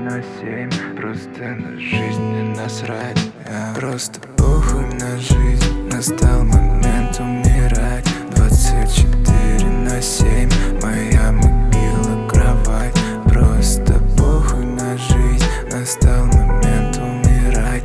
24/7. Просто на жизнь не насрать. Просто похуй на жизнь. Настал момент умирать. 24/7. Моя могила, кровать. Просто похуй на жизнь. Настал момент умирать.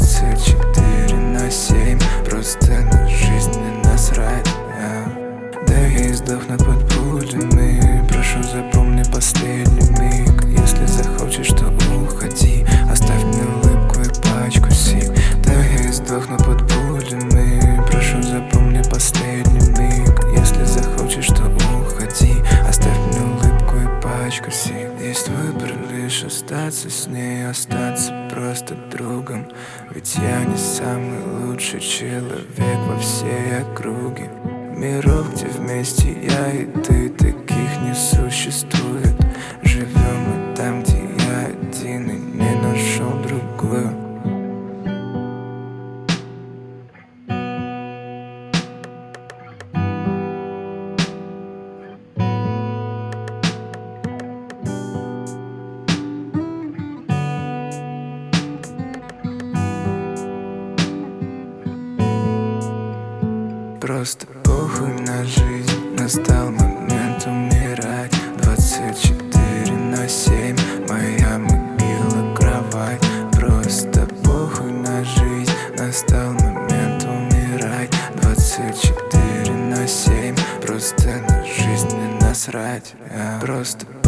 24/7. Просто на жизнь не насрать. Да я и сдохну под пулями. Прошу, запомни последний миг. Если захочешь, то уходи. Оставь мне улыбку и пачку сик. Да я и сдохну под пулями. Прошу, запомни последний миг. Если захочешь, то уходи. Оставь мне улыбку и пачку сик. Есть выбор лишь остаться с ней, остаться просто другом. Ведь я не самый лучший человек во всей округе. Миров, где вместе я и ты, таких не существует. Живем мы там, где я один и не нашел другую. Просто похуй на жизнь. Настал момент умирать. 24/7. Моя могила, кровать. Просто похуй на жизнь. Настал момент умирать. 24/7. Просто на жизнь не насрать. Просто